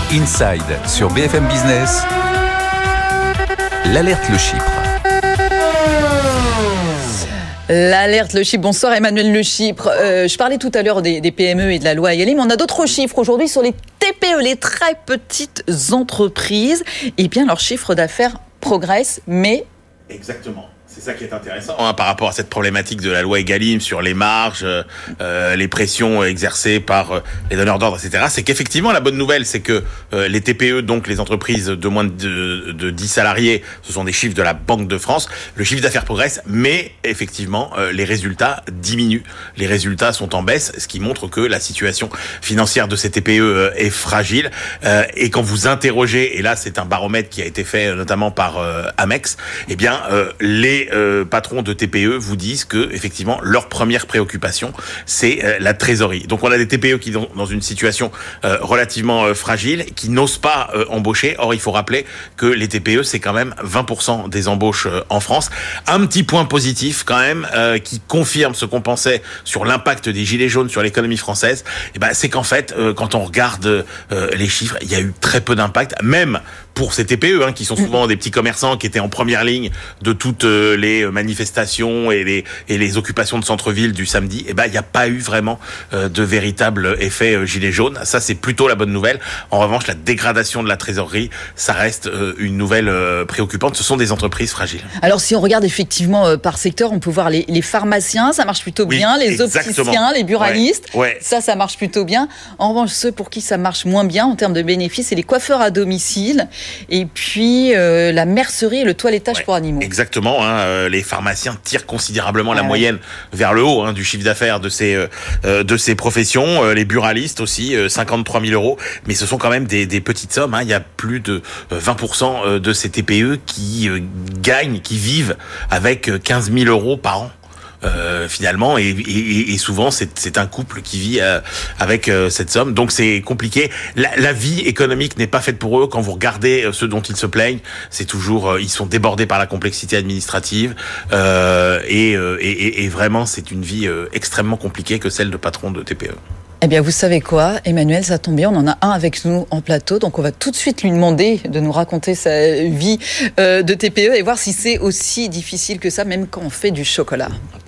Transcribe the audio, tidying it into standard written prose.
Inside sur BFM Business. L'alerte Le Chypre. L'alerte Le Chypre. Bonsoir Emmanuel Le Chypre. Je parlais tout à l'heure des PME et de la loi Egalim. On a d'autres chiffres aujourd'hui sur les TPE, les très petites entreprises. Eh bien, leur chiffre d'affaires progresse, mais... Exactement. C'est ça qui est intéressant par rapport à cette problématique de la loi Egalim sur les marges, les pressions exercées par les donneurs d'ordre, etc. C'est qu'effectivement, la bonne nouvelle, c'est que les TPE, donc les entreprises de moins de 10 salariés, ce sont des chiffres de la Banque de France, le chiffre d'affaires progresse, mais effectivement, les résultats diminuent. Les résultats sont en baisse, ce qui montre que la situation financière de ces TPE est fragile. Et quand vous interrogez, et là c'est un baromètre qui a été fait notamment par Amex, eh bien les patrons de TPE vous disent que effectivement leur première préoccupation c'est la trésorerie. Donc on a des TPE qui sont dans une situation relativement fragile, qui n'osent pas embaucher. Or il faut rappeler que les TPE c'est quand même 20% des embauches en France. Un petit point positif quand même qui confirme ce qu'on pensait sur l'impact des gilets jaunes sur l'économie française, et ben c'est qu'en fait quand on regarde les chiffres, il y a eu très peu d'impact, même pour ces TPE qui sont souvent des petits commerçants qui étaient en première ligne de toutes les manifestations et les occupations de centre-ville du samedi. Et ben il n'y a pas eu vraiment de véritable effet gilet jaune. Ça c'est plutôt la bonne nouvelle. En revanche, la dégradation de la trésorerie, ça reste une nouvelle préoccupante. Ce sont des entreprises fragiles. Alors si on regarde effectivement par secteur, on peut voir les pharmaciens, ça marche plutôt bien, les opticiens, les buralistes, ça marche plutôt bien. En revanche, ceux pour qui ça marche moins bien en termes de bénéfices, c'est les coiffeurs à domicile. Et puis la mercerie et le toilettage pour animaux. Exactement, les pharmaciens tirent considérablement la moyenne vers le haut du chiffre d'affaires de ces professions. Les buralistes aussi, 53 000 euros. Mais ce sont quand même des petites sommes. Il y a plus de 20% de ces TPE qui gagnent, qui vivent avec 15 000 euros par an. Finalement et souvent c'est un couple qui vit avec cette somme, donc c'est compliqué. La vie économique n'est pas faite pour eux. Quand vous regardez ceux dont ils se plaignent, c'est toujours ils sont débordés par la complexité administrative et vraiment c'est une vie extrêmement compliquée que celle de patrons de TPE. Eh bien, vous savez quoi, Emmanuel, ça tombe bien, on en a un avec nous en plateau, donc on va tout de suite lui demander de nous raconter sa vie de TPE et voir si c'est aussi difficile que ça, même quand on fait du chocolat.